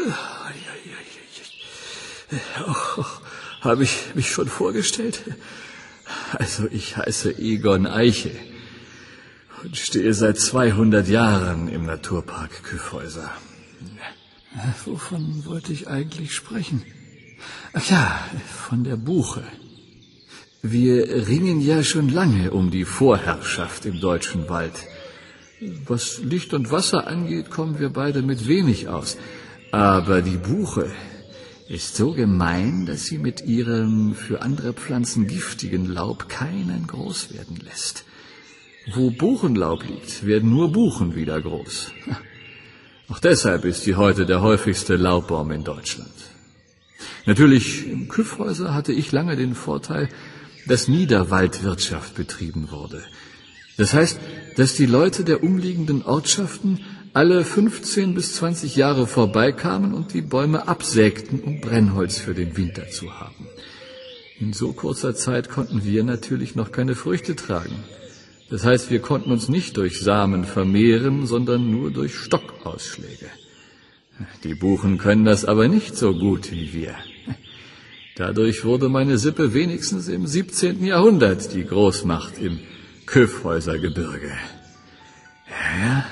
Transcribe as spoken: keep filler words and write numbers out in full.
Oh, habe ich mich schon vorgestellt? Also ich heiße Egon Eiche und stehe seit zweihundert Jahren im Naturpark Kyffhäuser. Wovon wollte ich eigentlich sprechen? Ach ja, von der Buche. Wir ringen ja schon lange um die Vorherrschaft im deutschen Wald. Was Licht und Wasser angeht, kommen wir beide mit wenig aus. Aber die Buche ist so gemein, dass sie mit ihrem für andere Pflanzen giftigen Laub keinen groß werden lässt. Wo Buchenlaub liegt, werden nur Buchen wieder groß. Auch deshalb ist sie heute der häufigste Laubbaum in Deutschland. Natürlich, im Kyffhäuser hatte ich lange den Vorteil, dass Niederwaldwirtschaft betrieben wurde. Das heißt, dass die Leute der umliegenden Ortschaften alle fünfzehn bis zwanzig Jahre vorbeikamen und die Bäume absägten, um Brennholz für den Winter zu haben. In so kurzer Zeit konnten wir natürlich noch keine Früchte tragen. Das heißt, wir konnten uns nicht durch Samen vermehren, sondern nur durch Stockausschläge. Die Buchen können das aber nicht so gut wie wir. Dadurch wurde meine Sippe wenigstens im siebzehnten Jahrhundert die Großmacht im Kyffhäusergebirge. Ja,